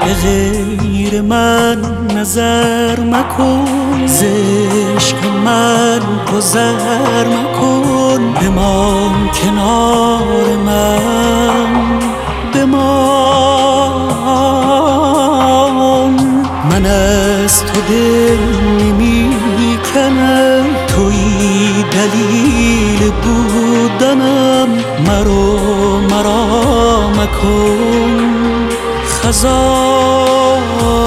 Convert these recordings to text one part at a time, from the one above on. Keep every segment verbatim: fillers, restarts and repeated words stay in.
به غیر من نظر مکن، ز عشق من گذر مکن. بمان کنار من، بمان. من از تو دل نمی کنم، تویی دلیل بودنم. مرو مرا مکن خزان.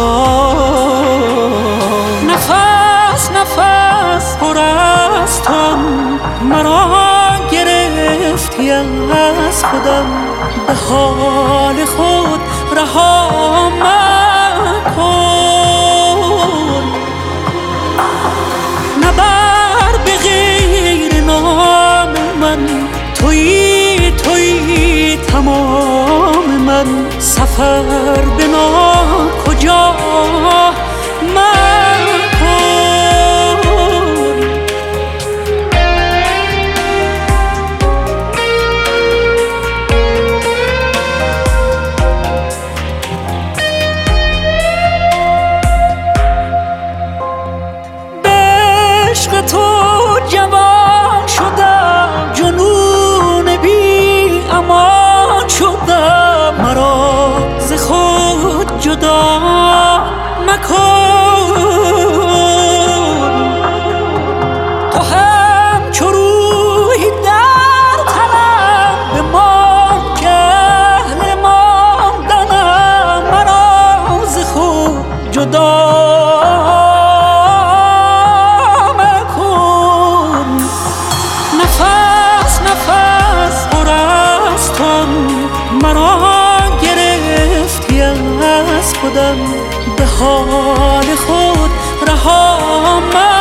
نفس نفس پر از تو، مرا گرفتی از خودم. به حال خود رها مکن. نبر به غیر نام من، تویی تویی تمام من. سفر به ناکجا مکن. به عشق تو جوان شدم، جنون بی امان شدم. مرا ز خود جدا مکن. تو همچو روحی در تنم، بمان که اهل ماندنم. مرا ز خود جدا مکن. نفس نفس پر از تو، مرا گرفتی از خودم. به حال خود رها مکن.